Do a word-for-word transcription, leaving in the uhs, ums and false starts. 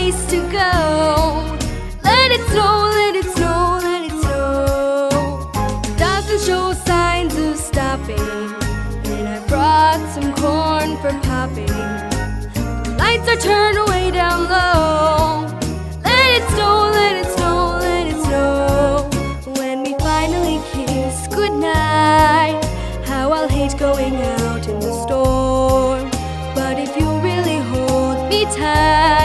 place to go. Let it snow, let it snow, let it snow. Doesn't show signs of stopping, and I brought some corn for popping. The lights are turned way down low. Let it snow, let it snow, let it snow. When we finally kiss goodnight, how I'll hate going out in the storm. But if you really hold me tight,